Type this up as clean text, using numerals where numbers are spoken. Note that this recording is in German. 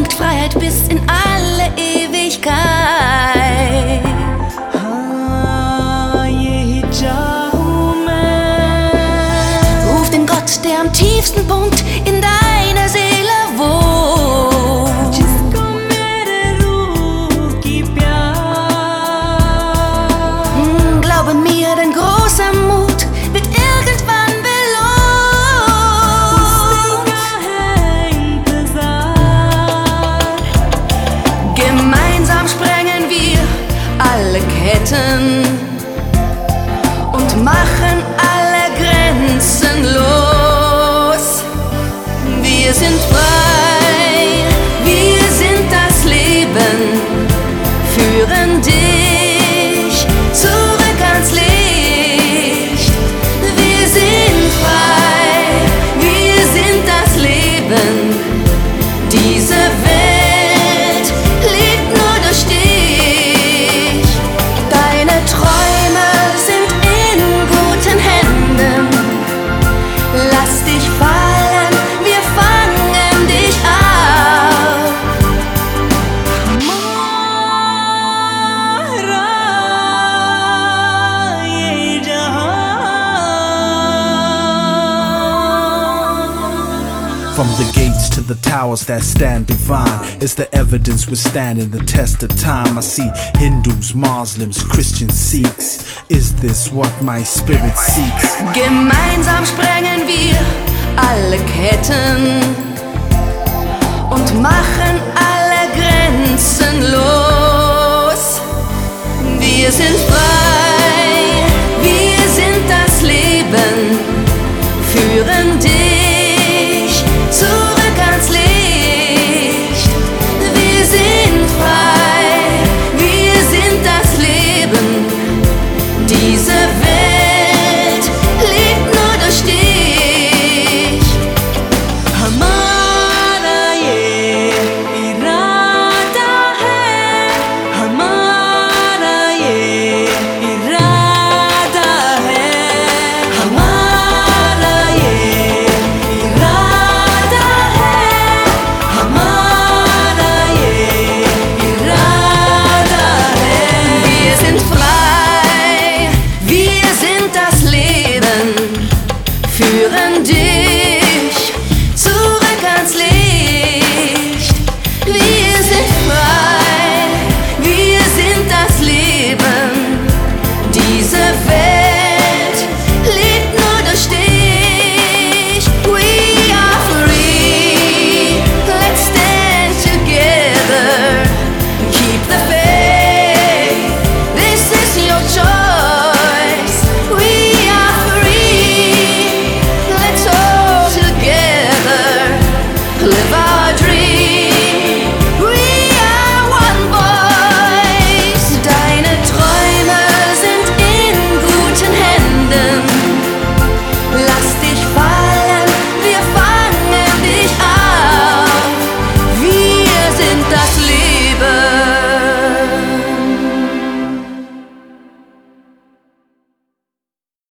bringt Freiheit bis in alle Ewigkeit. Ruf den Gott, der am tiefsten Punkt in deiner Seele wohnt. Glaube mir, dein großer Mut wird irgendwann belohnt. Gemeinsam sprengen wir alle Ketten und machen alle Grenzen los. Wir sind frei, wir sind das Leben, führen dich zurück ans Licht. Wir sind frei, wir sind das Leben. Diese Welt lebt nur durch dich. Deine Träume sind in guten Händen. Lass dich fallen, wir fangen dich auf. From the gates to the towers that stand divine is the evidence withstanding the test of time. I see Hindus, Muslims, Christians, Sikhs. Is this what my spirit seeks? Gemeinsam sprengen wir alle Ketten und machen alle Grenzen los. Wir sind frei, wir sind das Leben, führen dich zurück ans Licht. Wir sind frei, wir sind das Leben. Diese Welt lebt nur durch dich. Hamara ye irada hai, hamara ye irada hai, hamara ye irada hai, hamara ye irada hai. Wir sind frei, wir sind das Leben, führen dich